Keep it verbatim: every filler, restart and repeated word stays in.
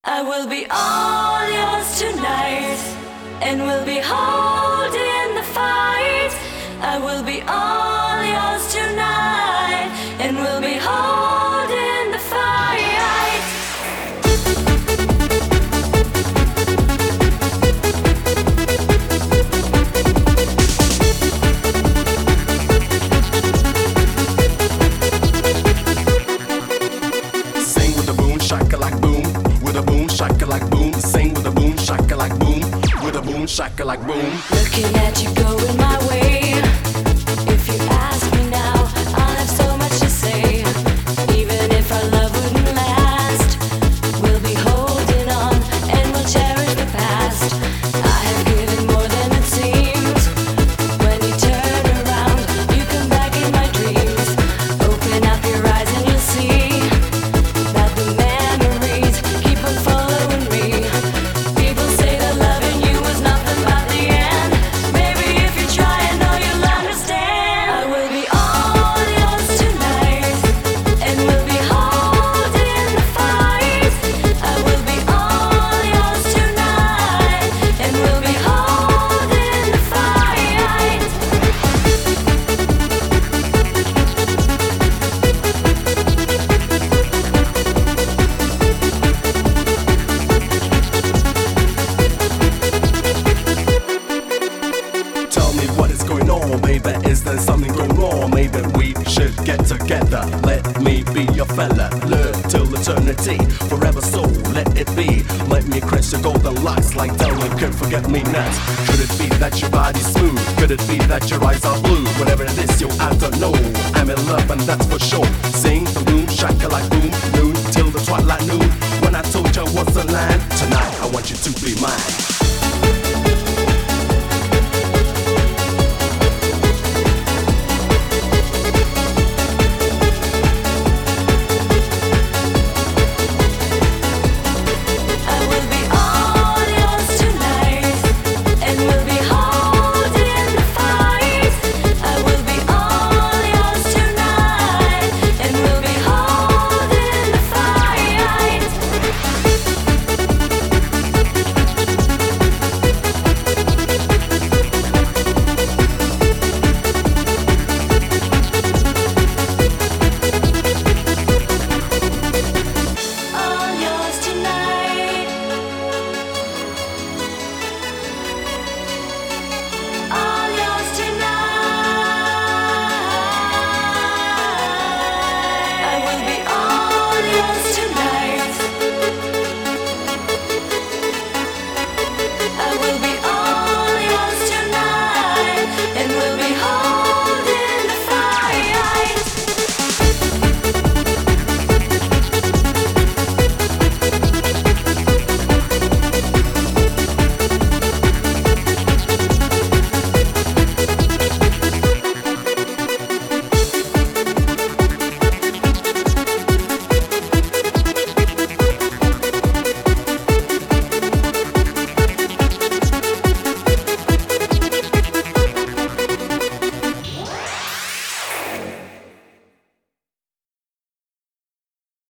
I will be all yours tonight, and we'll be holding the fight. I will be all yours tonight, and we'll be holding the fight. Sing with the boom, shaka like boom, with a boom, shaka like boom. Sing with a boom, shaka like boom, with a boom, shaka like boom. Looking at you going my way. If you ask me now, I'll have so much to say. Even if our love wouldn't last, we'll be holding on and we'll cherish the past. I have given more than it seems. When you turn around, you come back in my dreams. Open up your eyes and you'll see that the memories keep on following me. People say that loving you was nothing but the end. Maybe if you try, I know you'll understand. I will be all yours tonight, and we'll be holding the fight. I will be all yours tonight, and we'll be holding the fight. Tell me what is going on, baby. Is there something going wrong? Maybe we should get together. Let me be your fella. Live till eternity, forever. So let it be. Let me crush your golden locks like Dylan could forget me not. Could it be that your body's smooth? Could it be that your eyes are blue? Whatever it is, yo, I don't know. I'm in love, and that's for sure. Sing the boom, shaka like boom, noon till the twilight noon. When I told you I was a line, tonight I want you to be mine.